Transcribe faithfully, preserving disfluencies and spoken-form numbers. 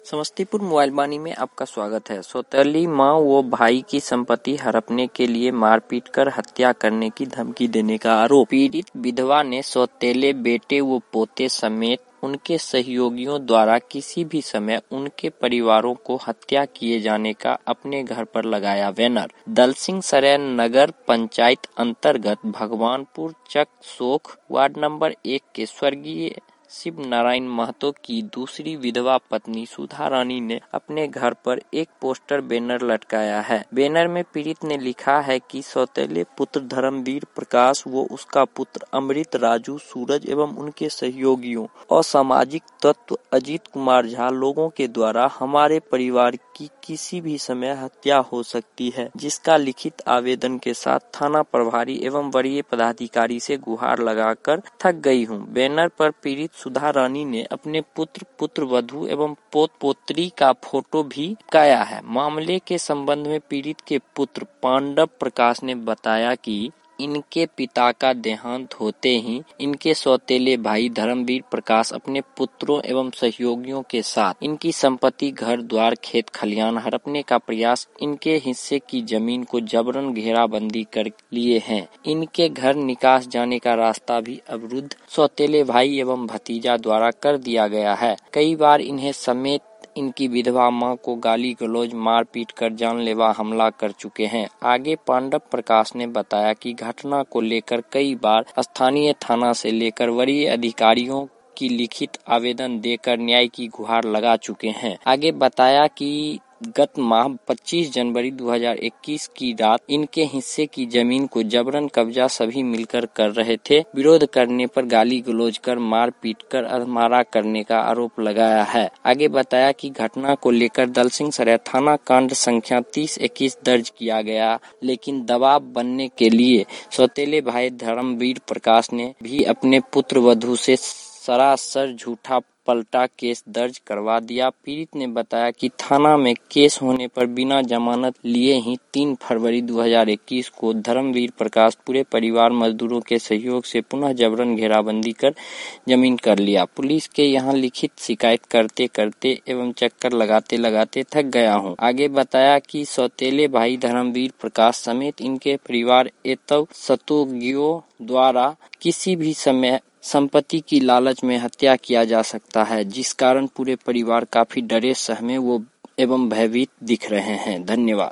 Samastipur mobile वाणी में आपका स्वागत है। सौतेली मां व भाई की संपत्ति हड़पने के लिए मारपीट कर हत्या करने की धमकी देने का आरोप। पीड़ित विधवा ने सौतेले बेटे व पोते समेत उनके सहयोगियों द्वारा किसी भी समय उनके परिवारों को हत्या किए जाने का अपने घर पर लगाया बैनर। दलसिंह सराय नगर पंचायत अंतर्गत भगवानपुर चक सोख वार्ड नंबर एक के स्वर्गीय शिव नारायण महतो की दूसरी विधवा पत्नी सुधा रानी ने अपने घर पर एक पोस्टर बैनर लटकाया है। बैनर में पीड़ित ने लिखा है कि सौतेले पुत्र धर्मवीर प्रकाश व उसका पुत्र अमृत राजू सूरज एवं उनके सहयोगियों और सामाजिक तत्व अजीत कुमार झा लोगों के द्वारा हमारे परिवार की किसी भी समय हत्या हो सकती है, जिसका लिखित आवेदन के साथ थाना प्रभारी एवं वरीय पदाधिकारी से गुहार लगाकर थक गई हूँ। बैनर पर पीड़ित सुधा रानी ने अपने पुत्र पुत्र वधू एवं पोत पोत्री का फोटो भी चिपकाया है। मामले के संबंध में पीड़ित के पुत्र पांडव प्रकाश ने बताया कि इनके पिता का देहांत होते ही इनके सौतेले भाई धर्मवीर प्रकाश अपने पुत्रों एवं सहयोगियों के साथ इनकी संपत्ति घर द्वार खेत खलियान हड़पने का प्रयास इनके हिस्से की जमीन को जबरन घेराबंदी कर लिए हैं। इनके घर निकास जाने का रास्ता भी अवरुद्ध सौतेले भाई एवं भतीजा द्वारा कर दिया गया है। कई बार इन्हें समेत इनकी विधवा मां को गाली गलौज मार पीट कर जानलेवा हमला कर चुके हैं। आगे पांडव प्रकाश ने बताया कि घटना को लेकर कई बार स्थानीय थाना से लेकर वरीय अधिकारियों की लिखित आवेदन देकर न्याय की गुहार लगा चुके हैं। आगे बताया कि गत माह पच्चीस जनवरी दो हज़ार इक्कीस की रात इनके हिस्से की जमीन को जबरन कब्जा सभी मिलकर कर रहे थे। विरोध करने पर गाली गलौज कर मार पीट कर अधमारा करने का आरोप लगाया है। आगे बताया कि घटना को लेकर दलसिंह सराय थाना कांड संख्या तीस इक्कीस दर्ज किया गया, लेकिन दबाव बनने के लिए सौतेले भाई धर्मवीर प्रकाश ने भी अपने पुत्र वधू से सरासर झूठा पलटा केस दर्ज करवा दिया। पीड़ित ने बताया कि थाना में केस होने पर बिना जमानत लिए ही तीन फरवरी दो हज़ार इक्कीस को धर्मवीर प्रकाश पूरे परिवार मजदूरों के सहयोग से पुनः जबरन घेराबंदी कर जमीन कर लिया। पुलिस के यहाँ लिखित शिकायत करते करते एवं चक्कर लगाते लगाते थक गया हूँ। आगे बताया कि सौतेले भाई धर्मवीर प्रकाश समेत इनके परिवार एतव सतोगियों द्वारा किसी भी समय संपत्ति की लालच में हत्या किया जा सकता है, जिस कारण पूरे परिवार काफी डरे सहमे वो एवं भयभीत दिख रहे हैं। धन्यवाद।